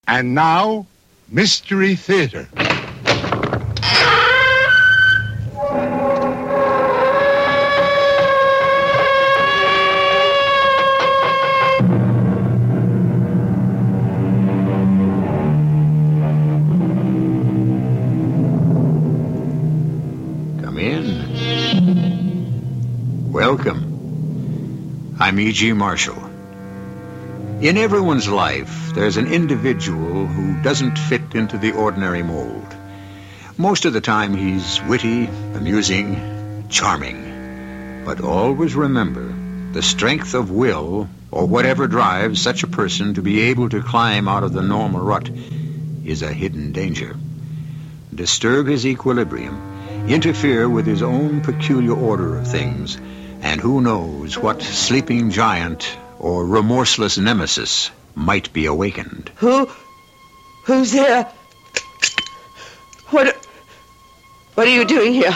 And now, Mystery Theater. Come in. Welcome. I'm E.G. Marshall. In everyone's life, there's an individual who doesn't fit into the ordinary mold. Most of the time, he's witty, amusing, charming. But always remember, the strength of will, or whatever drives such a person to be able to climb out of the normal rut, is a hidden danger. Disturb his equilibrium, interfere with his own peculiar order of things, and who knows what sleeping giant or remorseless nemesis might be awakened. Who's there? What are you doing here?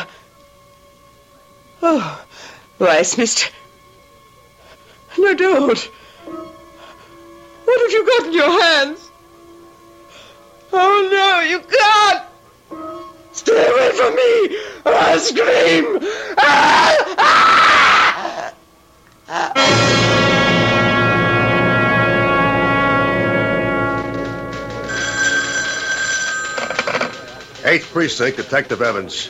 Oh, why, it's Mr. No, don't. What have you got in your hands? Oh, no, you can't. Stay away from me, or I'll scream. Ah! Ah! Ah! 8th Precinct, Detective Evans.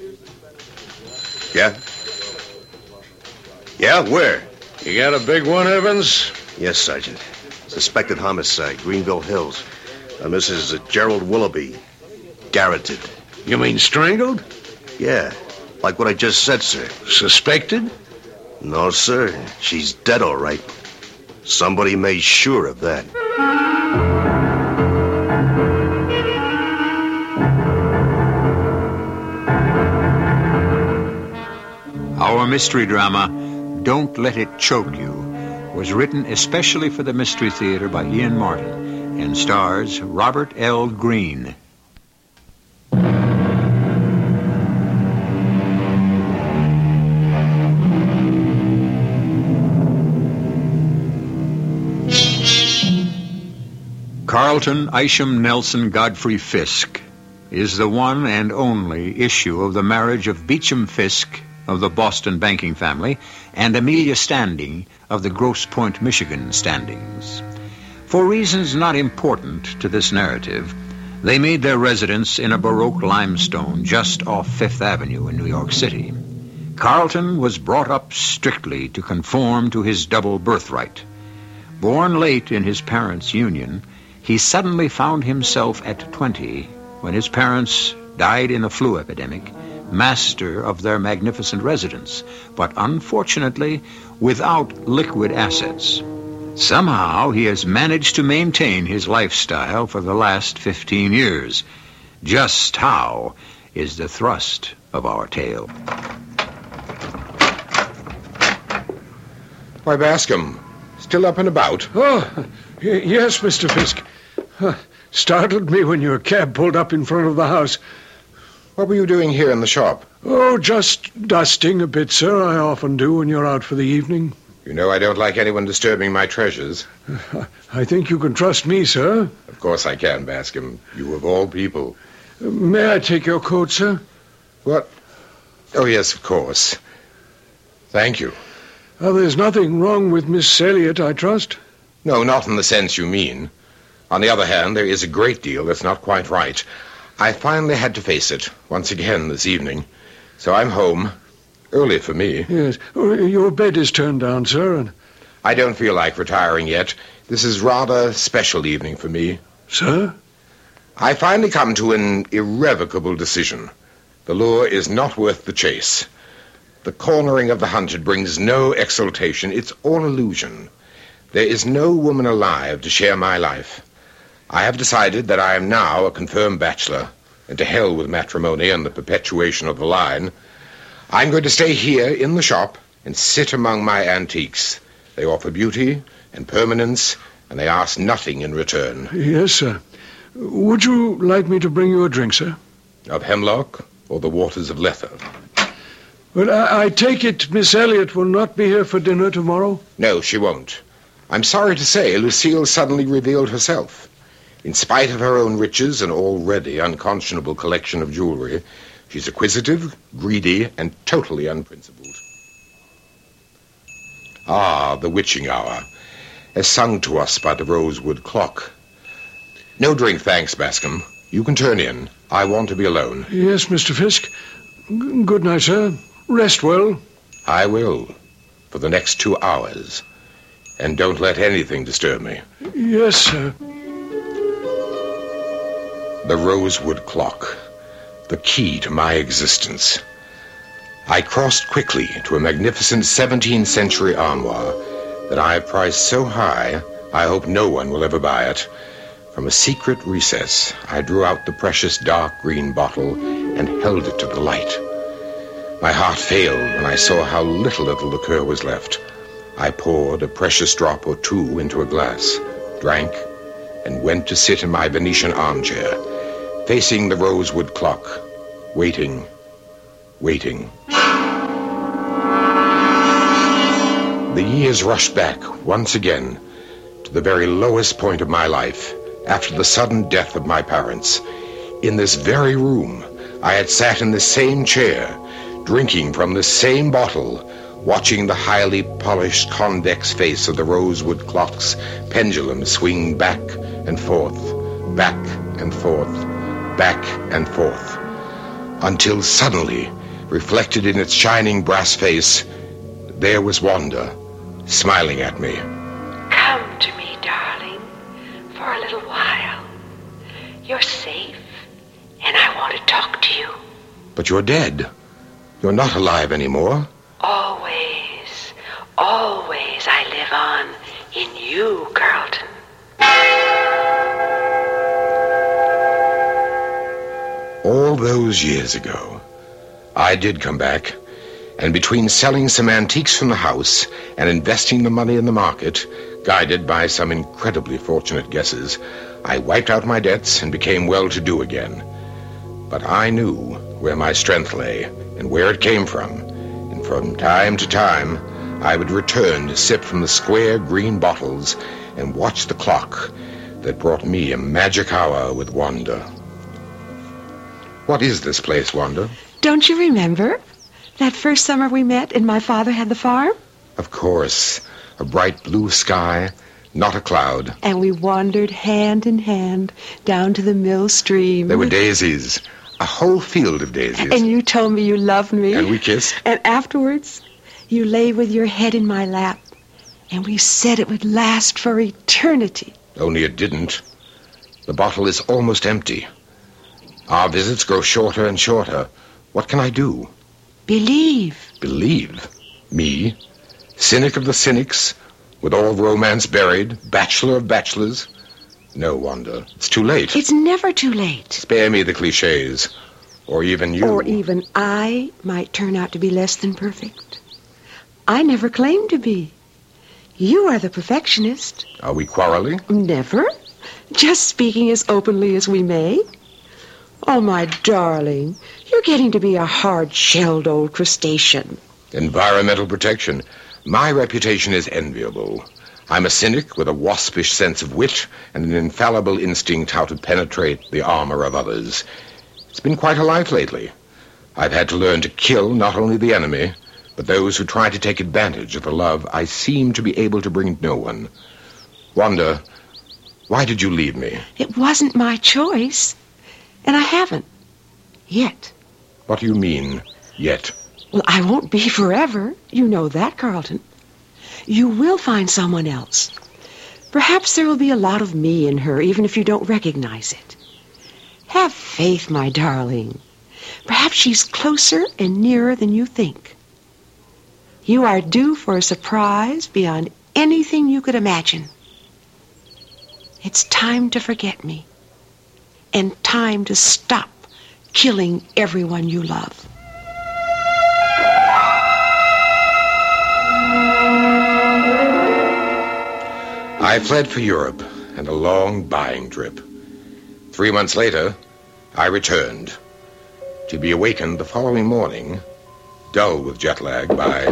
Yeah? Yeah, where? You got a big one, Evans? Yes, Sergeant. Suspected homicide, Greenville Hills. Mrs. Gerald Willoughby. Garroted. You mean strangled? Yeah, like what I just said, sir. Suspected? No, sir. She's dead, all right. Somebody made sure of that. Our mystery drama, Don't Let It Choke You, was written especially for the Mystery Theater by Ian Martin and stars Robert L. Greene. Carlton Isham Nelson Godfrey Fisk is the one and only issue of the marriage of Beecham Fisk of the Boston banking family and Amelia Standing of the Grosse Pointe, Michigan standings. For reasons not important to this narrative, they made their residence in a Baroque limestone just off Fifth Avenue in New York City. Carlton was brought up strictly to conform to his double birthright. Born late in his parents' union, he suddenly found himself at 20 when his parents died in a flu epidemic, master of their magnificent residence, but unfortunately without liquid assets. Somehow he has managed to maintain his lifestyle for the last 15 years. Just how is the thrust of our tale. Why, Bascom, still up and about? Oh, yes, Mr. Fisk. Startled me when your cab pulled up in front of the house. What were you doing here in the shop? Oh, just dusting a bit, sir. I often do when you're out for the evening. You know I don't like anyone disturbing my treasures. I think you can trust me, sir. Of course I can, Bascom. You of all people. May I take your coat, sir? What? Oh, yes, of course. Thank you. There's nothing wrong with Miss Elliot, I trust? No, not in the sense you mean. On the other hand, there is a great deal that's not quite right. I finally had to face it once again this evening. So I'm home. Early for me. Yes. Your bed is turned down, sir, and I don't feel like retiring yet. This is rather a special evening for me. Sir? I finally come to an irrevocable decision. The lure is not worth the chase. The cornering of the hunted brings no exultation. It's all illusion. There is no woman alive to share my life. I have decided that I am now a confirmed bachelor, and to hell with matrimony and the perpetuation of the line. I'm going to stay here in the shop and sit among my antiques. They offer beauty and permanence, and they ask nothing in return. Yes, sir. Would you like me to bring you a drink, sir? Of hemlock or the waters of Lethe? Well, I take it Miss Elliot will not be here for dinner tomorrow? No, she won't. I'm sorry to say Lucille suddenly revealed herself. In spite of her own riches and already unconscionable collection of jewelry, she's acquisitive, greedy, and totally unprincipled. Ah, the witching hour, as sung to us by the rosewood clock. No drink, thanks, Bascom. You can turn in. I want to be alone. Yes, Mr. Fisk. Good night, sir. Rest well. I will, for the next 2 hours. And don't let anything disturb me. Yes, sir. The rosewood clock, the key to my existence. I crossed quickly to a magnificent 17th century armoire that I have priced so high I hope no one will ever buy it. From a secret recess, I drew out the precious dark green bottle and held it to the light. My heart failed when I saw how little of the liqueur was left. I poured a precious drop or two into a glass, drank, and went to sit in my Venetian armchair, facing the rosewood clock, waiting. The years rushed back once again to the very lowest point of my life, after the sudden death of my parents. In this very room, I had sat in the same chair, drinking from the same bottle, watching the highly polished convex face of the rosewood clock's pendulum swing back and forth, back and forth, back and forth, until suddenly, reflected in its shining brass face, there was Wanda, smiling at me. Come to me, darling, for a little while. You're safe, and I want to talk to you. But you're dead. You're not alive anymore. Always I live on in you, Carlton. All those years ago, I did come back, and between selling some antiques from the house and investing the money in the market, guided by some incredibly fortunate guesses, I wiped out my debts and became well-to-do again. But I knew where my strength lay and where it came from, and from time to time, I would return to sip from the square green bottles and watch the clock that brought me a magic hour with Wanda. What is this place, Wanda? Don't you remember that first summer we met and my father had the farm? Of course. A bright blue sky, not a cloud. And we wandered hand in hand down to the mill stream. There were daisies, a whole field of daisies. And you told me you loved me. And we kissed. And afterwards, you lay with your head in my lap, and we said it would last for eternity. Only it didn't. The bottle is almost empty. Our visits grow shorter and shorter. What can I do? Believe. Believe? Me? Cynic of the cynics? With all romance buried? Bachelor of bachelors? No, Wanda. It's too late. It's never too late. Spare me the cliches. Or even you. Or even I might turn out to be less than perfect. I never claimed to be. You are the perfectionist. Are we quarreling? Never. Just speaking as openly as we may. Oh, my darling, you're getting to be a hard-shelled old crustacean. Environmental protection. My reputation is enviable. I'm a cynic with a waspish sense of wit and an infallible instinct how to penetrate the armor of others. It's been quite a life lately. I've had to learn to kill not only the enemy, but those who try to take advantage of the love I seem to be able to bring no one. Wanda, why did you leave me? It wasn't my choice, and I haven't. Yet. What do you mean, yet? Well, I won't be forever. You know that, Carlton. You will find someone else. Perhaps there will be a lot of me in her, even if you don't recognize it. Have faith, my darling. Perhaps she's closer and nearer than you think. You are due for a surprise beyond anything you could imagine. It's time to forget me, and time to stop killing everyone you love. I fled for Europe and a long buying trip. 3 months later, I returned, to be awakened the following morning, dull with jet lag, by...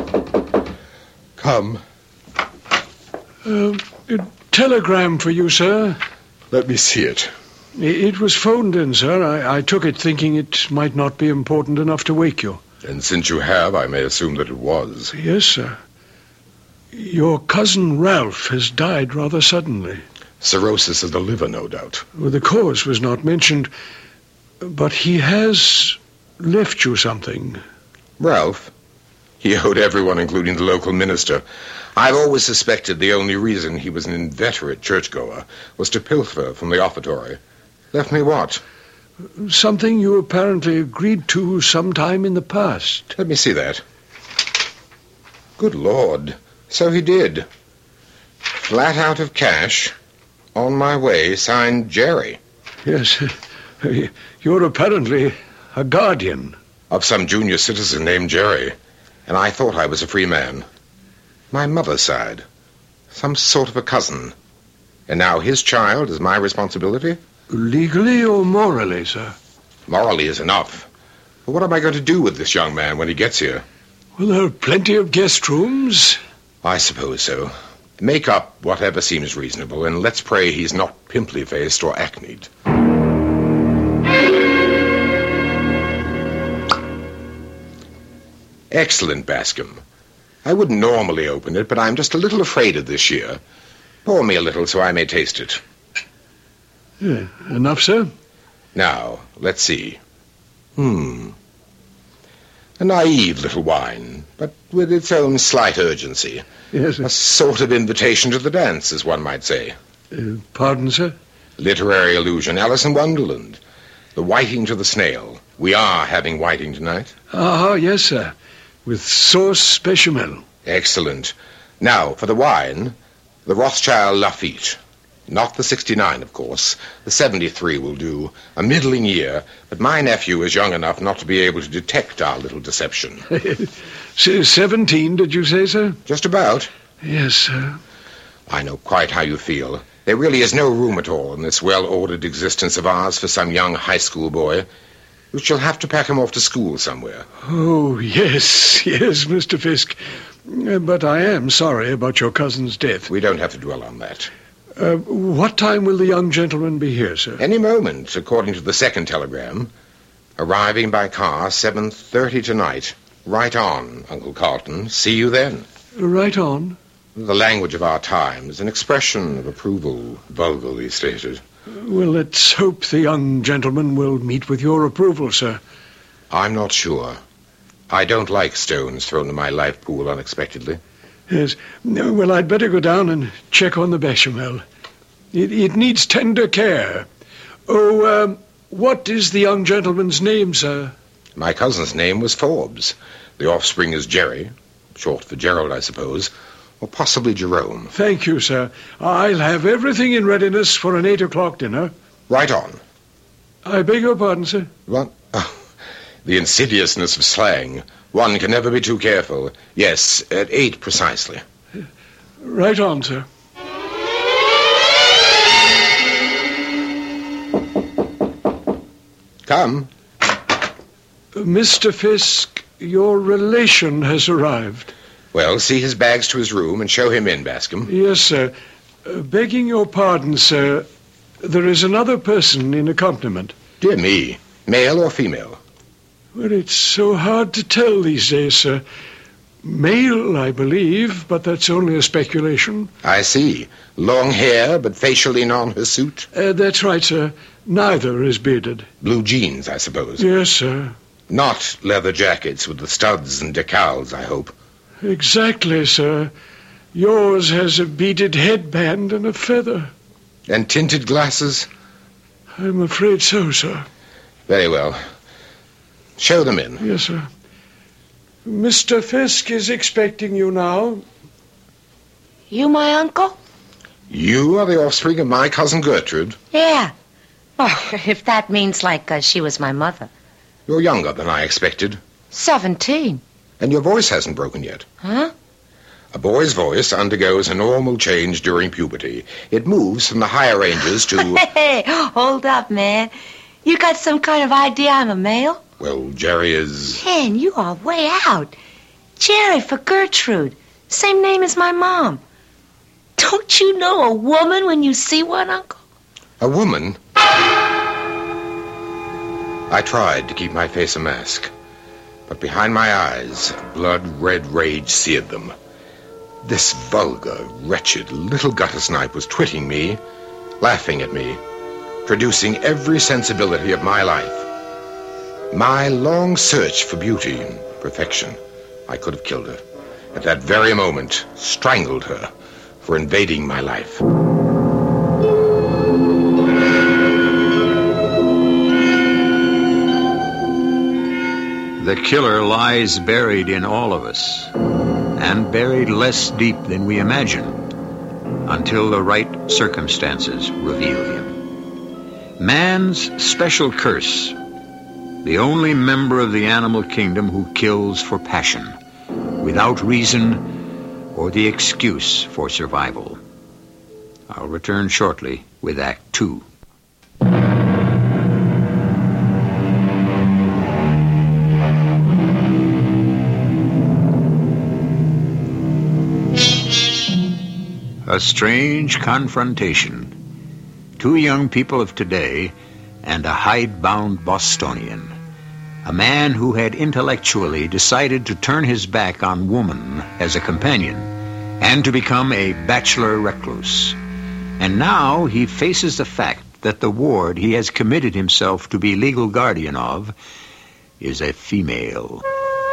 Come. A telegram for you, sir. Let me see it. It was phoned in, sir. I took it thinking it might not be important enough to wake you. And since you have, I may assume that it was. Yes, sir. Your cousin Ralph has died rather suddenly. Cirrhosis of the liver, no doubt. Well, the cause was not mentioned, but he has left you something. Ralph? He owed everyone, including the local minister. I've always suspected the only reason he was an inveterate churchgoer was to pilfer from the offertory. Left me what? Something you apparently agreed to sometime in the past. Let me see that. Good Lord. So he did. Flat out of cash. On my way, signed Jerry. Yes. You're apparently a guardian. Of some junior citizen named Jerry. And I thought I was a free man. My mother's side. Some sort of a cousin. And now his child is my responsibility? Legally or morally, sir? Morally is enough. But what am I going to do with this young man when he gets here? Well, there are plenty of guest rooms. I suppose so. Make up whatever seems reasonable, and let's pray he's not pimply-faced or acneed. Excellent, Bascom. I wouldn't normally open it, but I'm just a little afraid of this year. Pour me a little so I may taste it. Yeah, enough, sir? Now, let's see. A naive little wine, but with its own slight urgency. Yes, sir. A sort of invitation to the dance, as one might say. Pardon, sir? Literary allusion, Alice in Wonderland. The whiting to the snail. We are having whiting tonight. Ah, yes, sir. With sauce bechamel. Excellent. Now, for the wine, the Rothschild Lafitte. Not the 69, of course. The 73 will do. A middling year, but my nephew is young enough not to be able to detect our little deception. 17, did you say, sir? Just about. Yes, sir. I know quite how you feel. There really is no room at all in this well-ordered existence of ours for some young high school boy. We shall have to pack him off to school somewhere. Oh, yes, Mr. Fisk. But I am sorry about your cousin's death. We don't have to dwell on that. What time will the young gentleman be here, sir? Any moment, according to the second telegram. Arriving by car 7:30 tonight. Right on, Uncle Carlton. See you then. Right on. The language of our times, an expression of approval, vulgarly stated. Well, let's hope the young gentleman will meet with your approval, sir. I'm not sure. I don't like stones thrown in my life pool unexpectedly. Yes. Well, I'd better go down and check on the bechamel. It needs tender care. Oh, what is the young gentleman's name, sir? My cousin's name was Forbes. The offspring is Jerry. Short for Gerald, I suppose. Or possibly Jerome. Thank you, sir. I'll have everything in readiness for an 8 o'clock dinner. Right on. I beg your pardon, sir? What? Oh, the insidiousness of slang. One can never be too careful. Yes, at 8 precisely. Right on, sir. Come. Mr. Fisk, your relation has arrived. Well, see his bags to his room and show him in, Bascom. Yes, sir. Begging your pardon, sir, there is another person in accompaniment. Dear me. Male or female? Well, it's so hard to tell these days, sir. Male, I believe, but that's only a speculation. I see. Long hair, but facially non-hirsute? That's right, sir. Neither is bearded. Blue jeans, I suppose. Yes, sir. Not leather jackets with the studs and decals, I hope. Exactly, sir. Yours has a beaded headband and a feather. And tinted glasses? I'm afraid so, sir. Very well. Show them in. Yes, sir. Mr. Fisk is expecting you now. You my uncle? You are the offspring of my cousin Gertrude. Yeah. Oh, if that means like she was my mother. You're younger than I expected. 17. And your voice hasn't broken yet. Huh? A boy's voice undergoes a normal change during puberty. It moves from the higher ranges to... Hey, hold up, man. You got some kind of idea I'm a male? Well, Jerry is... Man, you are way out. Jerry for Gertrude. Same name as my mom. Don't you know a woman when you see one, Uncle? A woman? I tried to keep my face a mask, but behind my eyes, blood-red rage seared them. This vulgar, wretched little gutter snipe was twitting me, laughing at me, producing every sensibility of my life. My long search for beauty and perfection, I could have killed her. At that very moment, strangled her for invading my life. The killer lies buried in all of us, and buried less deep than we imagine, until the right circumstances reveal him. Man's special curse, the only member of the animal kingdom who kills for passion, without reason or the excuse for survival. I'll return shortly with Act 2. A strange confrontation. Two young people of today and a hidebound Bostonian. A man who had intellectually decided to turn his back on woman as a companion and to become a bachelor recluse. And now he faces the fact that the ward he has committed himself to be legal guardian of is a female.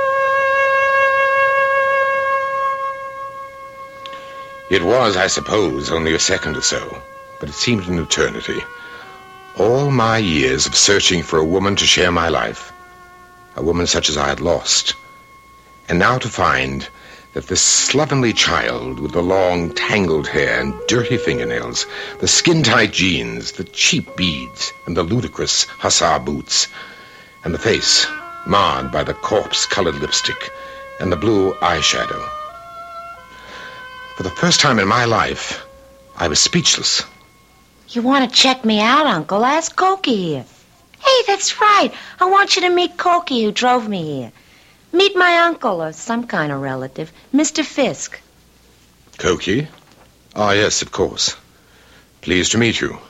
It was, I suppose, only a second or so, but it seemed an eternity. All my years of searching for a woman to share my life, a woman such as I had lost, and now to find that this slovenly child with the long, tangled hair and dirty fingernails, the skin-tight jeans, the cheap beads, and the ludicrous hussar boots, and the face marred by the corpse-colored lipstick and the blue eyeshadow. For the first time in my life, I was speechless. You want to check me out, Uncle? Ask Cokie here. Hey, that's right. I want you to meet Cokie, who drove me here. Meet my uncle, or some kind of relative, Mr. Fisk. Cokie? Ah, yes, of course. Pleased to meet you.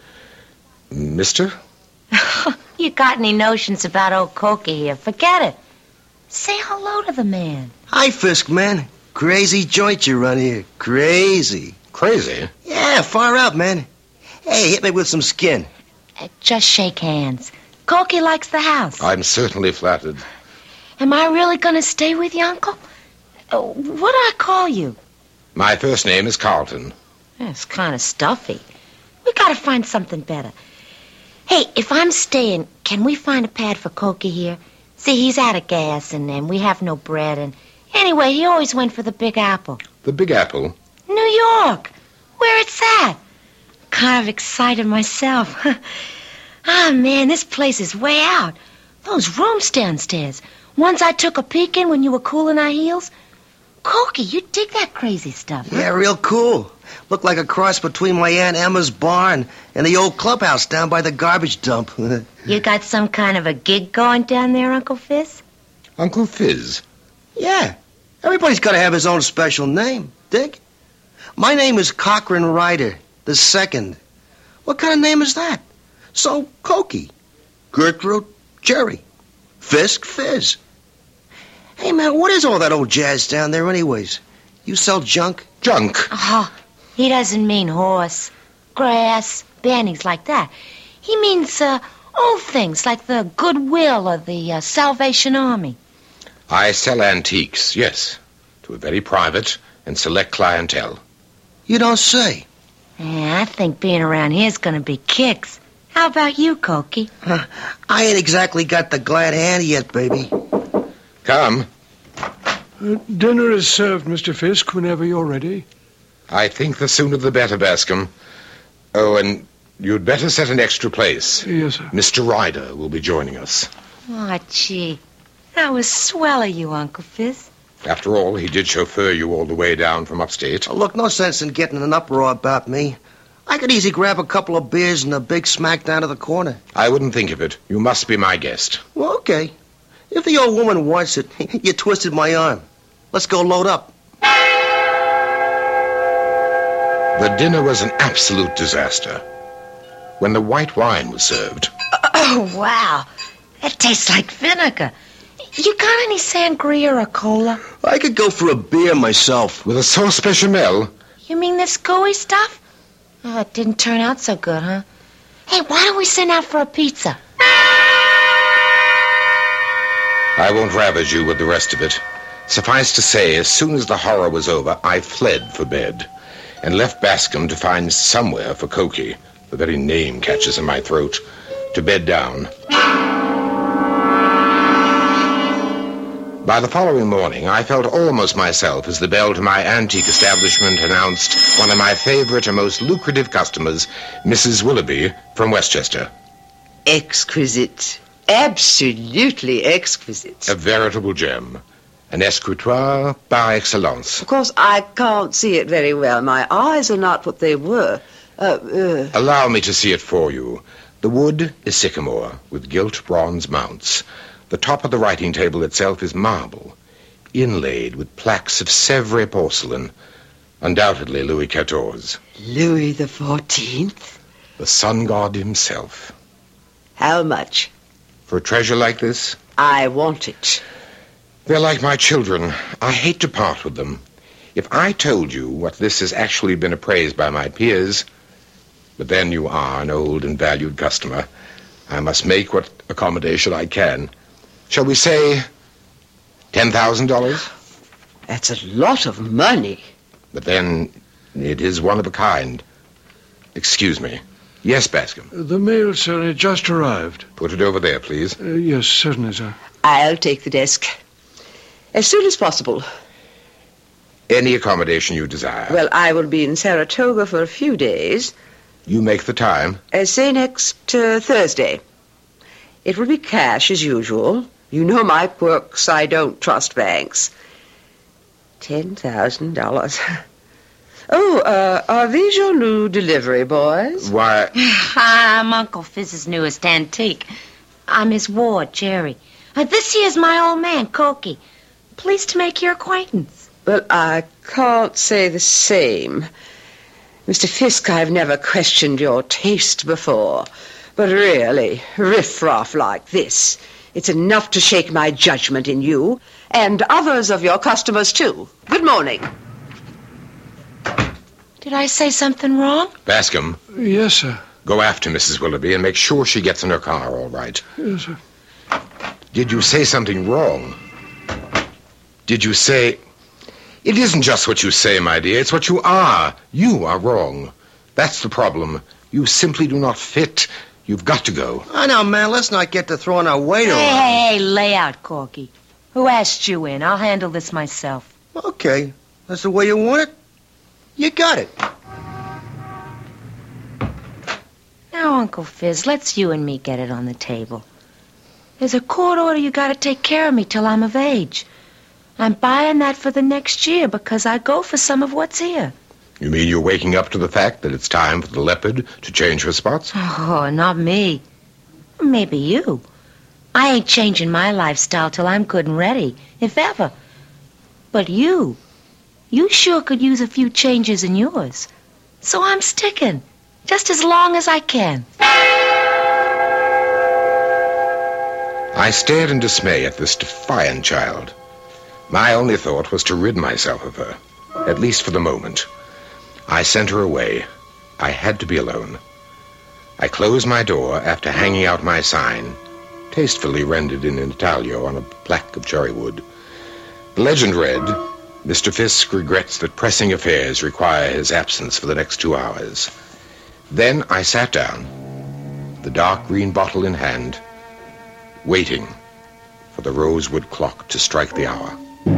Mister? You got any notions about old Cokie here? Forget it. Say hello to the man. Hi, Fisk, man. Crazy joint you run here. Crazy. Crazy? Yeah, far out, man. Hey, hit me with some skin. Just shake hands. Cokie likes the house. I'm certainly flattered. Am I really going to stay with you, Uncle? What do I call you? My first name is Carlton. That's kind of stuffy. We got to find something better. Hey, if I'm staying, can we find a pad for Cokie here? See, he's out of gas, and we have no bread, and anyway, he always went for the Big Apple. The Big Apple? New York. Where it's at. Kind of excited myself. Ah, man, this place is way out. Those rooms downstairs. Ones I took a peek in when you were cooling our heels. Cokie, you dig that crazy stuff, huh? Yeah, real cool. Looked like a cross between my Aunt Emma's barn and the old clubhouse down by the garbage dump. You got some kind of a gig going down there, Uncle Fizz? Uncle Fizz? Yeah. Everybody's got to have his own special name, dig? My name is Cochrane Ryder the Second. What kind of name is that? So, Cokie, Gertrude, Jerry, Fisk, Fizz. Hey, man, what is all that old jazz down there anyways? You sell junk? Junk? Oh, he doesn't mean horse, grass, bannies like that. He means old things like the Goodwill or the Salvation Army. I sell antiques, yes, to a very private and select clientele. You don't say. Yeah, I think being around here is going to be kicks. How about you, Cokie? I ain't exactly got the glad hand yet, baby. Come. Dinner is served, Mr. Fisk, whenever you're ready. I think the sooner the better, Bascom. Oh, and you'd better set an extra place. Yes, sir. Mr. Ryder will be joining us. Oh, gee. That was swell of you, Uncle Fizz. After all, he did chauffeur you all the way down from upstate. Oh, look, no sense in getting an uproar about me. I could easily grab a couple of beers and a big smack down to the corner. I wouldn't think of it. You must be my guest. Well, okay. If the old woman wants it, you twisted my arm. Let's go load up. The dinner was an absolute disaster. When the white wine was served, Oh, wow. That tastes like vinegar. You got any sangria or cola? I could go for a beer myself. with a sauce bechamel, You mean this gooey stuff? Oh, it didn't turn out so good, huh? Hey, why don't we send out for a pizza? I won't ravage you with the rest of it. Suffice to say, as soon as the horror was over, I fled for bed and left Bascom to find somewhere for Cokie, the very name catches in my throat, to bed down. By the following morning, I felt almost myself as the bell to my antique establishment announced one of my favorite and most lucrative customers, Mrs. Willoughby from Westchester. Exquisite. Absolutely exquisite. A veritable gem. An escritoire par excellence. Of course, I can't see it very well. My eyes are not what they were. Allow me to see it for you. The wood is sycamore, with gilt bronze mounts. The top of the writing table itself is marble, inlaid with plaques of Sèvres porcelain. Undoubtedly Louis XIV. Louis the 14th? The sun god himself. How much? For a treasure like this? I want it. They're like my children. I hate to part with them. If I told you what this has actually been appraised by my peers, but then you are an old and valued customer. I must make what accommodation I can. Shall we say $10,000? That's a lot of money. But then it is one of a kind. Excuse me. Yes, Bascom. The mail, sir, it just arrived. Put it over there, please. Yes, certainly, sir. I'll take the desk. As soon as possible. Any accommodation you desire. Well, I will be in Saratoga for a few days. You make the time. Say next Thursday. It will be cash as usual. You know my quirks. I don't trust banks. $10,000. Oh, are these your new delivery boys? Why... I'm Uncle Fizz's newest antique. I'm his ward, Jerry. This here's my old man, Cokie. Pleased to make your acquaintance. Well, I can't say the same. Mr. Fisk, I've never questioned your taste before. But really, riff-raff like this, it's enough to shake my judgment in you, and others of your customers, too. Good morning. Did I say something wrong? Bascom. Yes, sir. Go after Mrs. Willoughby and make sure she gets in her car all right. Yes, sir. Did you say something wrong? Did you say... It isn't just what you say, my dear. It's what you are. You are wrong. That's the problem. You simply do not fit. You've got to go. I know, man. Let's not get to throwing our weight around. Hey, lay out, Corky. Who asked you in? I'll handle this myself. Okay. That's the way you want it? You got it. Now, Uncle Fizz, let's you and me get it on the table. There's a court order you gotta take care of me till I'm of age. I'm buying that for the next year because I go for some of what's here. You mean you're waking up to the fact that it's time for the leopard to change her spots? Oh, not me. Maybe you. I ain't changing my lifestyle till I'm good and ready, if ever. But you sure could use a few changes in yours. So I'm sticking, just as long as I can. I stared in dismay at this defiant child. My only thought was to rid myself of her, at least for the moment. I sent her away. I had to be alone. I closed my door after hanging out my sign, tastefully rendered in intaglio on a plaque of cherry wood. The legend read, Mr. Fisk regrets that pressing affairs require his absence for the next 2 hours. Then I sat down, the dark green bottle in hand, waiting for the rosewood clock to strike the hour.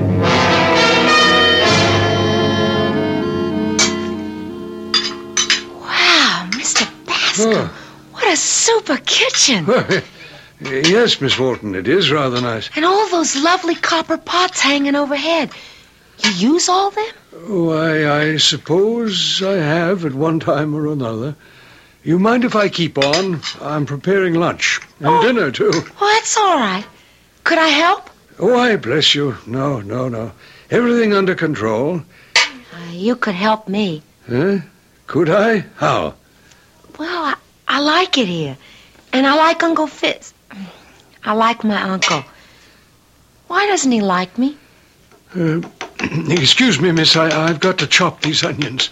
Wow, Mr. Bascom, Oh. what a super kitchen. Yes, Miss Wharton, it is rather nice. And all those lovely copper pots hanging overhead. You use all them? Why, I suppose I have at one time or another. You mind if I keep on? I'm preparing lunch. And dinner, too. Oh, that's all right. Could I help? Oh, I bless you. No. Everything under control. You could help me. Huh? Could I? How? Well, I I like it here. And I like Uncle Fitz. I like my uncle. Why doesn't he like me? Excuse me, miss, I've got to chop these onions.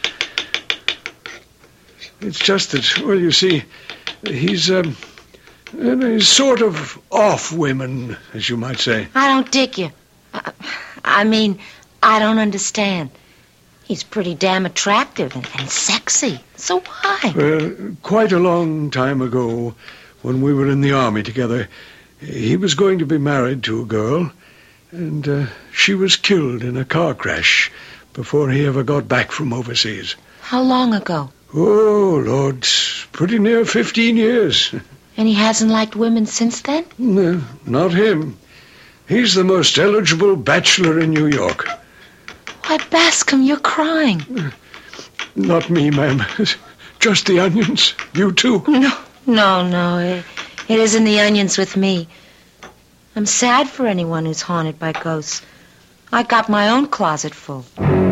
It's just that, well, you see, he's sort of off women, as you might say. I don't dig you. I mean, I don't understand. He's pretty damn attractive and sexy. So why? Well, quite a long time ago, when we were in the army together, he was going to be married to a girl, and she was killed in a car crash before he ever got back from overseas. How long ago? Oh, Lord, pretty near 15 years. And he hasn't liked women since then? No, not him. He's the most eligible bachelor in New York. Why, Bascom, you're crying. Not me, ma'am. Just the onions. You too. No. It isn't the onions with me. I'm sad for anyone who's haunted by ghosts. I got my own closet full.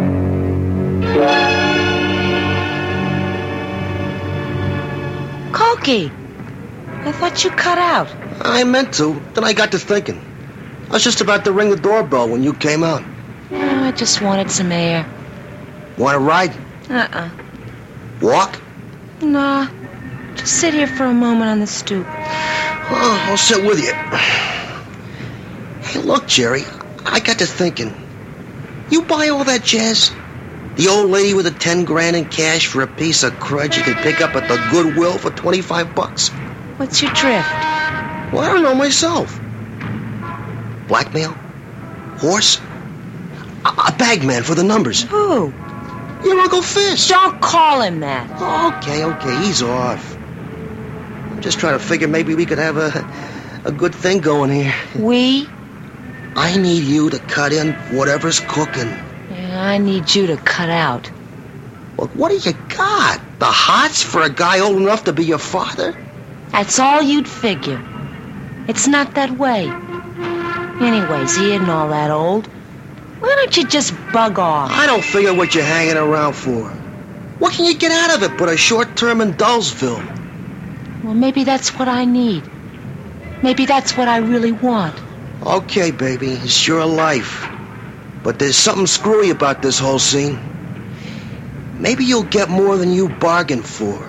Cokie, I thought you cut out. I meant to. Then I got to thinking. I was just about to ring the doorbell when you came out. Oh, I just wanted some air. Want to ride? Walk? Nah. Just sit here for a moment on the stoop. Oh, I'll sit with you. Hey, look, Jerry, I got to thinking. You buy all that jazz? The old lady with the 10 grand in cash for a piece of crud you can pick up at the Goodwill for $25. What's your drift? Well, I don't know myself. Blackmail? Horse? A bagman for the numbers. Who? Your Uncle Fist. Don't call him that. Okay, he's off. I'm just trying to figure maybe we could have a good thing going here. We? I need you to cut in whatever's cooking. Yeah, I need you to cut out. Look, what do you got? The hots for a guy old enough to be your father? That's all you'd figure. It's not that way. Anyways, he isn't all that old. Why don't you just bug off? I don't figure what you're hanging around for. What can you get out of it but a short term in Dullsville? Well, maybe that's what I need. Maybe that's what I really want. Okay, baby, it's your life. But there's something screwy about this whole scene. Maybe you'll get more than you bargained for.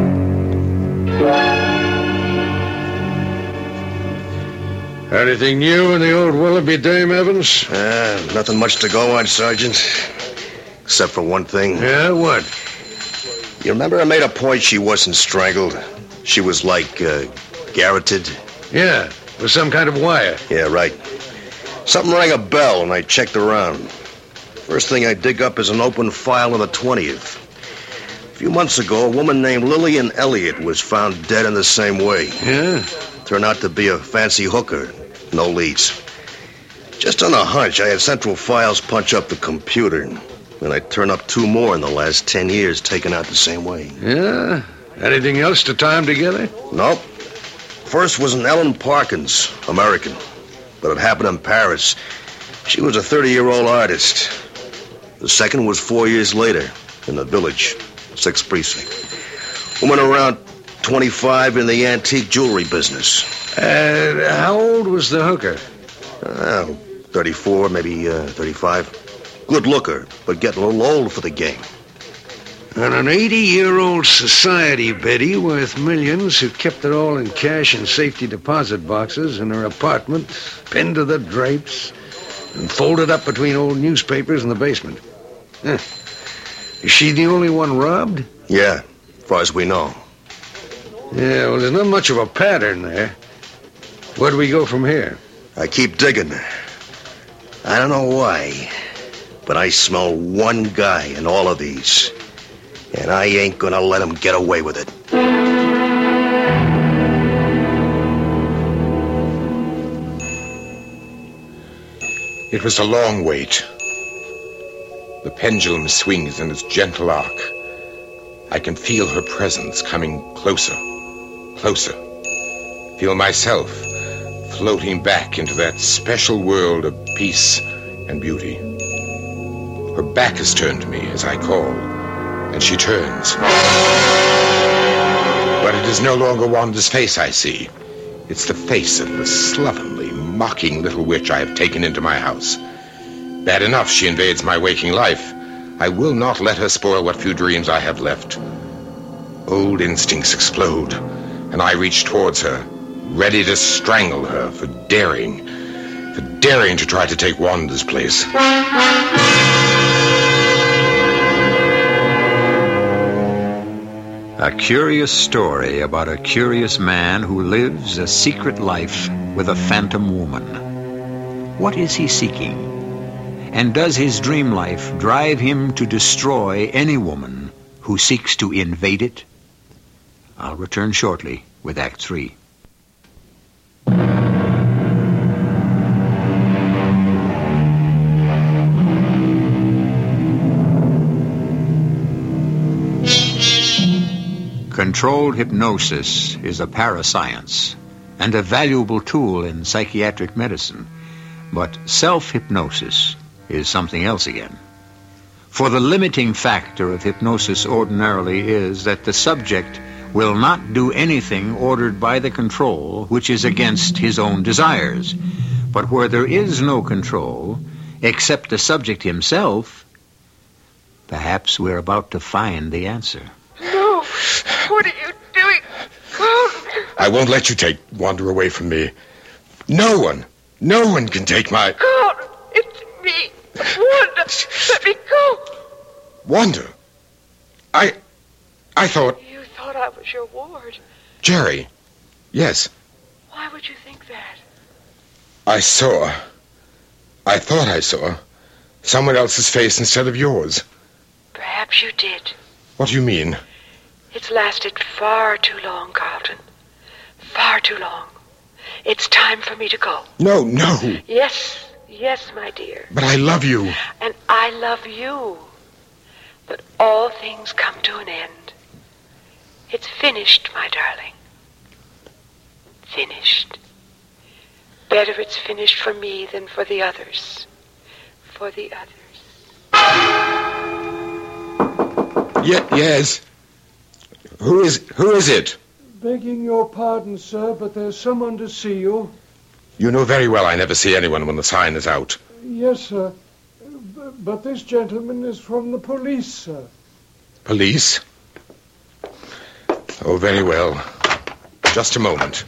Anything new in the old Willoughby dame, Evans? Nothing much to go on, Sergeant. Except for one thing. Yeah, what? You remember I made a point she wasn't strangled? She was like, garroted? Yeah, with some kind of wire. Yeah, right. Something rang a bell, and I checked around. First thing I dig up is an open file on the 20th. A few months ago, a woman named Lillian Elliott was found dead in the same way. Yeah? Turned out to be a fancy hooker. No leads. Just on a hunch, I had Central Files punch up the computer, and I turned up 2 more in the last 10 years taken out the same way. Yeah? Anything else to tie them together? Nope. First was an Ellen Parkins, American. But it happened in Paris. She was a 30-year-old artist. The second was 4 years later, in the village, 6th precinct. Woman around 25 in the antique jewelry business. How old was the hooker? 34, maybe 35. Good looker, but getting a little old for the game. And an 80-year-old society Betty worth millions who kept it all in cash and safety deposit boxes in her apartment, pinned to the drapes, and folded up between old newspapers in the basement. Huh. Is she the only one robbed? Yeah, as far as we know. Yeah, well, there's not much of a pattern there. Where do we go from here? I keep digging. I don't know why, but I smell one guy in all of these. And I ain't gonna let him get away with it. It was a long wait. The pendulum swings in its gentle arc. I can feel her presence coming closer, closer. Feel myself floating back into that special world of peace and beauty. Her back is turned to me as I call, and she turns. But But it is no longer Wanda's face I see. It's the face of the slovenly, mocking little witch I have taken into my house. Bad enough she invades my waking life. I will not let her spoil what few dreams I have left. Old instincts explode, and I reach towards her, ready to strangle her for daring to try to take Wanda's place. A curious story about a curious man who lives a secret life with a phantom woman. What is he seeking? And does his dream life drive him to destroy any woman who seeks to invade it? I'll return shortly with Act 3. Controlled hypnosis is a parascience and a valuable tool in psychiatric medicine. But self-hypnosis is something else again. For the limiting factor of hypnosis ordinarily is that the subject will not do anything ordered by the control which is against his own desires. But where there is no control, except the subject himself, perhaps we're about to find the answer. No! What are you doing? Carlton! I won't let you take Wanda away from me. No one can take my... Carlton, it's me. Wanda, let me go. Wanda? I thought... You thought I was your ward. Jerry. Yes. Why would you think that? I thought I saw someone else's face instead of yours. Perhaps you did. What do you mean? It's lasted far too long, Carlton. Far too long. It's time for me to go. No. Yes, my dear. But I love you. And I love you. But all things come to an end. It's finished, my darling. Finished. Better it's finished for me than for the others. For the others. Yes. Who is it? Begging your pardon, sir, but there's someone to see you. You know very well I never see anyone when the sign is out. Yes, sir. But this gentleman is from the police, sir. Police? Oh, very well. Just a moment.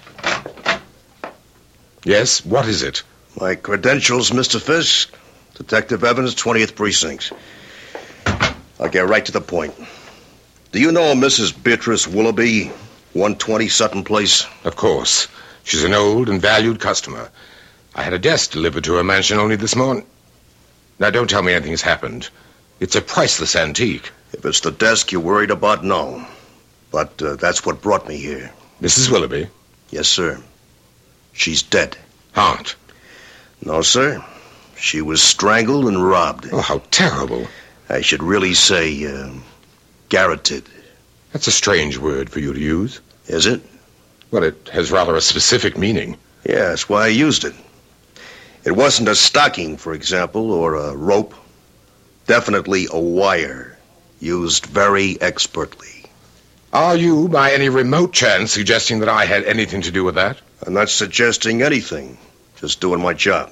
Yes, what is it? My credentials, Mr. Fisk. Detective Evans, 20th Precinct. I'll get right to the point. Do you know Mrs. Beatrice Willoughby, 120 Sutton Place? Of course. She's an old and valued customer. I had a desk delivered to her mansion only this morning. Now, don't tell me anything's happened. It's a priceless antique. If it's the desk you're worried about, no. But that's what brought me here. Mrs. Willoughby? Yes, sir. She's dead. Aunt? No, sir. She was strangled and robbed. Oh, how terrible. I should really say, garroted. That's a strange word for you to use. Is it? Well, it has rather a specific meaning. Yeah, that's why I used it. It wasn't a stocking, for example, or a rope. Definitely a wire, used very expertly. Are you, by any remote chance, suggesting that I had anything to do with that? I'm not suggesting anything. Just doing my job.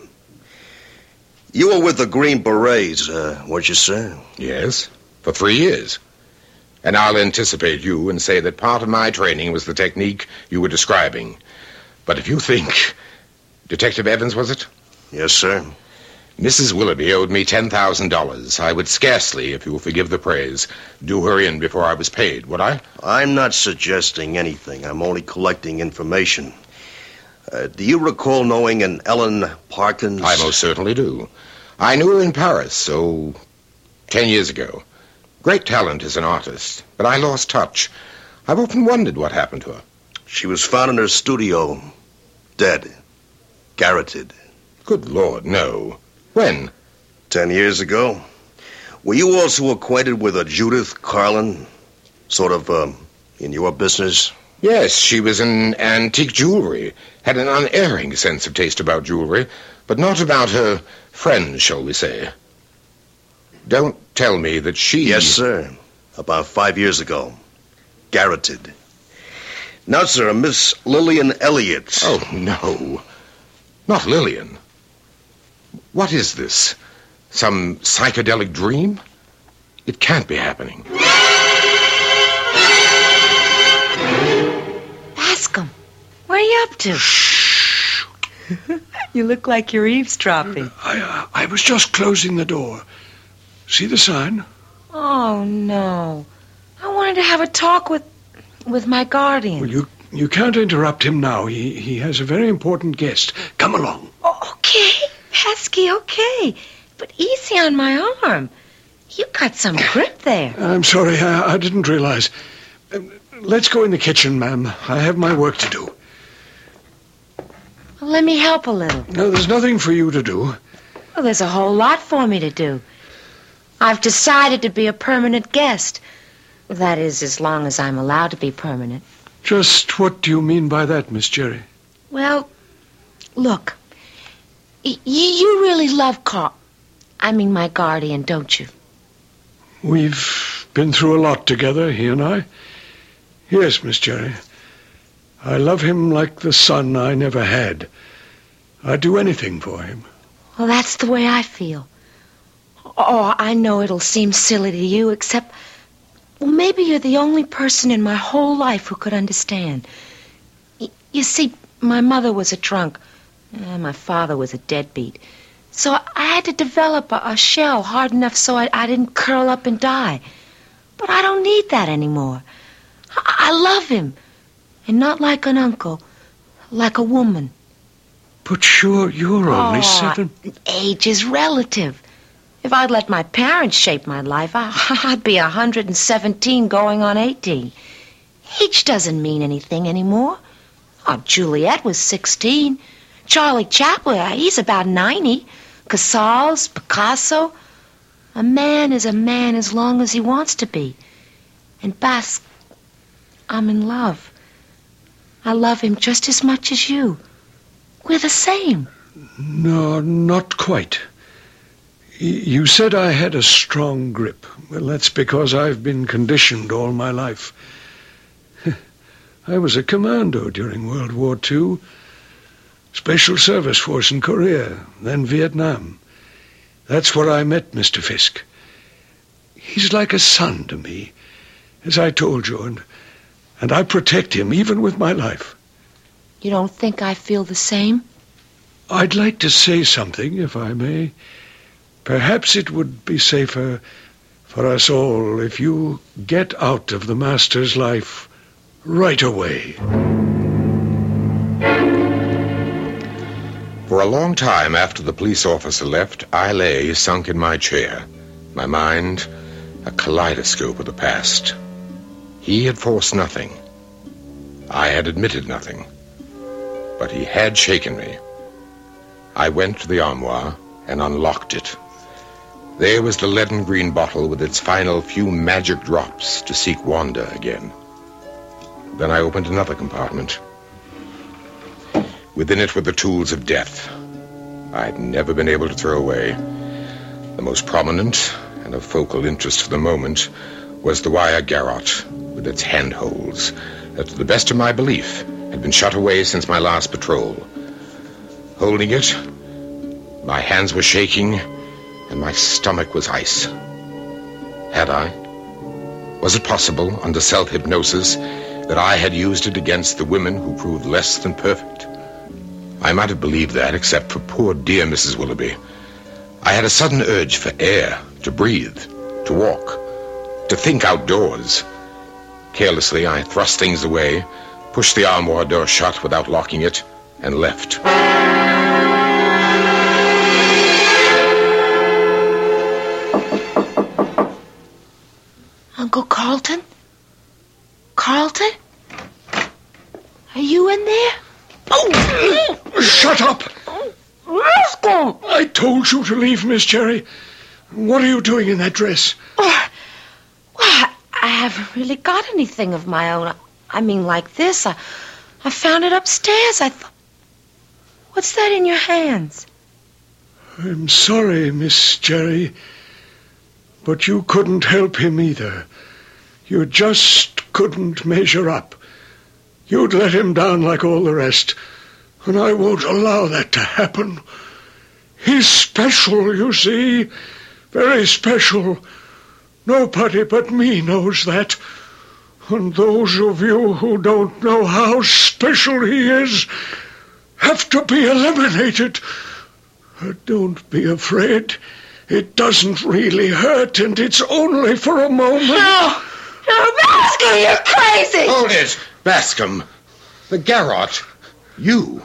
You were with the Green Berets, weren't you, sir? Yes, for 3 years. And I'll anticipate you and say that part of my training was the technique you were describing. But if you think... Detective Evans, was it? Yes, sir. Mrs. Willoughby owed me $10,000. I would scarcely, if you will forgive the praise, do her in before I was paid, would I? I'm not suggesting anything. I'm only collecting information. Do you recall knowing an Ellen Parkins? I most certainly do. I knew her in Paris, 10 years ago. Great talent as an artist, but I lost touch. I've often wondered what happened to her. She was found in her studio, dead, garroted. Good Lord, no. When? 10 years ago. Were you also acquainted with a Judith Carlin? Sort of, in your business? Yes, she was in antique jewelry. Had an unerring sense of taste about jewelry, but not about her friends, shall we say. Don't tell me that she... Yes, sir. About 5 years ago. Garroted. No, sir, a Miss Lillian Elliott. Oh, no. Not Lillian. What is this? Some psychedelic dream? It can't be happening. Bascom, where are you up to? Shh. You look like you're eavesdropping. I was just closing the door. See the sign? Oh, no. I wanted to have a talk with my guardian. Well, you can't interrupt him now. He has a very important guest. Come along. Oh, okay, Pesky, okay. But easy on my arm. You got some grip there. I'm sorry, I didn't realize. Let's go in the kitchen, ma'am. I have my work to do. Well, let me help a little. No, there's nothing for you to do. Well, there's a whole lot for me to do. I've decided to be a permanent guest. That is, as long as I'm allowed to be permanent. Just what do you mean by that, Miss Jerry? Well, look. You really love Carl. I mean, my guardian, don't you? We've been through a lot together, he and I. Yes, Miss Jerry. I love him like the son I never had. I'd do anything for him. Well, that's the way I feel. Oh, I know it'll seem silly to you, except... Well, maybe you're the only person in my whole life who could understand. You see, my mother was a drunk. My father was a deadbeat. So I had to develop a shell hard enough so I didn't curl up and die. But I don't need that anymore. I love him. And not like an uncle, like a woman. But sure, you're only 7. Age is relative. If I'd let my parents shape my life, I'd be 117 going on 18. Age doesn't mean anything anymore. Oh, Juliet was 16. Charlie Chaplin, he's about 90. Casals, Picasso. A man is a man as long as he wants to be. And Bas, I'm in love. I love him just as much as you. We're the same. No, not quite. You said I had a strong grip. Well, that's because I've been conditioned all my life. I was a commando during World War II. Special Service Force in Korea, then Vietnam. That's where I met Mr. Fisk. He's like a son to me, as I told you, and I protect him even with my life. You don't think I feel the same? I'd like to say something, if I may. Perhaps it would be safer for us all if you get out of the Master's life right away. For a long time after the police officer left, I lay sunk in my chair, my mind a kaleidoscope of the past. He had forced nothing. I had admitted nothing. But he had shaken me. I went to the armoire and unlocked it. There was the leaden green bottle with its final few magic drops to seek Wanda again. Then I opened another compartment. Within it were the tools of death I'd never been able to throw away. The most prominent and of focal interest for the moment was the wire garrote with its handholds that, to the best of my belief, had been shut away since my last patrol. Holding it, my hands were shaking and my stomach was ice. Had I? Was it possible, under self-hypnosis, that I had used it against the women who proved less than perfect? I might have believed that, except for poor dear Mrs. Willoughby. I had a sudden urge for air, to breathe, to walk, to think outdoors. Carelessly, I thrust things away, pushed the armoire door shut without locking it, and left. Uncle Carlton? Carlton? Are you in there? Oh! Shut up! Rascal! I told you to leave, Miss Jerry. What are you doing in that dress? Well, I haven't really got anything of my own. I mean, like this. I found it upstairs. I thought... What's that in your hands? I'm sorry, Miss Jerry, but you couldn't help him either. You just couldn't measure up. You'd let him down like all the rest, and I won't allow that to happen. He's special, you see. Very special. Nobody but me knows that. And those of you who don't know how special he is have to be eliminated. Don't be afraid. It doesn't really hurt, and it's only for a moment. No, Bascom, you're crazy! Hold it, Bascom. The Garrote. You.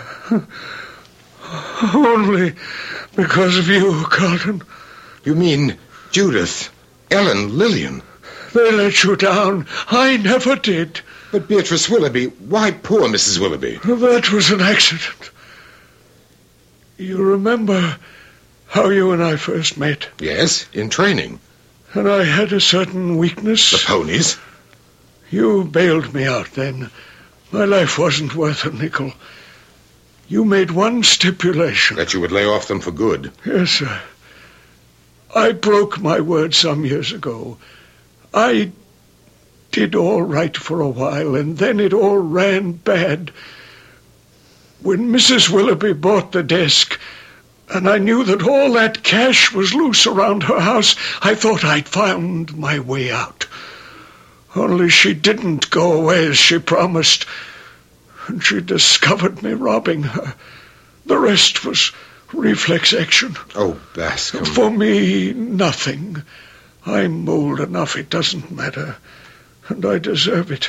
Only because of you, Carlton. You mean Judith, Ellen, Lillian? They let you down. I never did. But Beatrice Willoughby, why poor Mrs. Willoughby? That was an accident. You remember how you and I first met? Yes, in training. And I had a certain weakness. The ponies? You bailed me out then. My life wasn't worth a nickel. You made one stipulation. That you would lay off them for good. Yes, sir. I broke my word some years ago. I did all right for a while, and then it all ran bad. When Mrs. Willoughby bought the desk, and I knew that all that cash was loose around her house, I thought I'd found my way out. Only she didn't go away as she promised, and she discovered me robbing her. The rest was reflex action. Oh, Bascom. For me, nothing. I'm old enough, it doesn't matter. And I deserve it.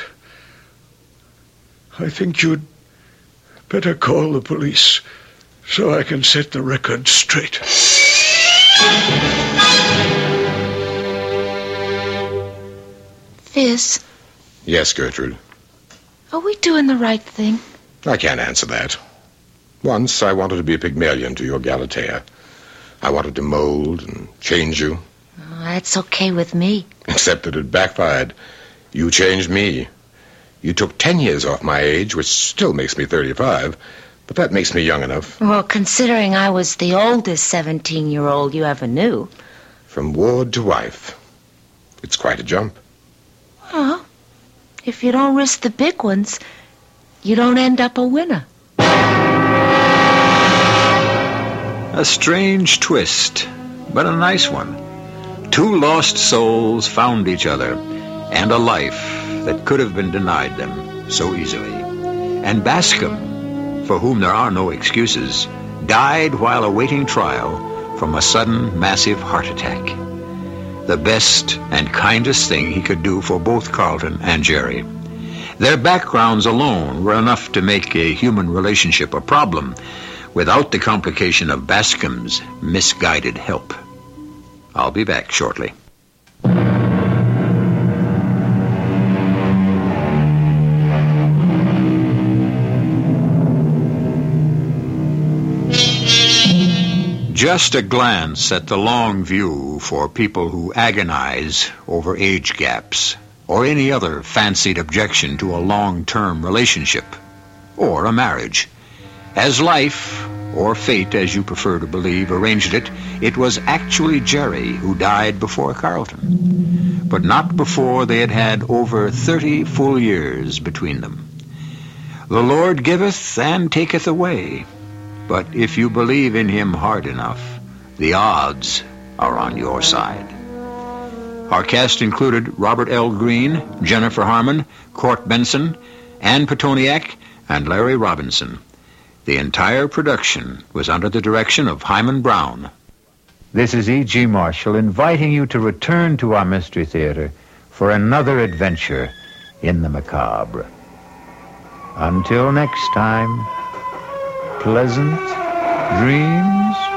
I think you'd better call the police so I can set the record straight. Fizz, Yes, Gertrude. are we doing the right thing? I can't answer that. Once I wanted to be a Pygmalion to your Galatea. I wanted to mold and change you. Oh, that's okay with me. Except that it backfired. You changed me. You took 10 years off my age, which still makes me 35, but that makes me young enough. Well, considering I was the oldest 17-year-old you ever knew. From ward to wife. It's quite a jump. Well, if you don't risk the big ones, you don't end up a winner. A strange twist, but a nice one. Two lost souls found each other, and a life that could have been denied them so easily. And Bascom, for whom there are no excuses, died while awaiting trial from a sudden massive heart attack. The best and kindest thing he could do for both Carlton and Jerry. Their backgrounds alone were enough to make a human relationship a problem, without the complication of Bascom's misguided help. I'll be back shortly. Just a glance at the long view for people who agonize over age gaps or any other fancied objection to a long-term relationship or a marriage. As life, or fate as you prefer to believe, arranged it, it was actually Jerry who died before Carlton, but not before they had had over 30 full years between them. The Lord giveth and taketh away, but if you believe in him hard enough, the odds are on your side. Our cast included Robert L. Greene, Jennifer Harmon, Court Benson, Ann Petoniak, and Larry Robinson. The entire production was under the direction of Hyman Brown. This is E.G. Marshall inviting you to return to our Mystery Theater for another adventure in the macabre. Until next time, pleasant dreams.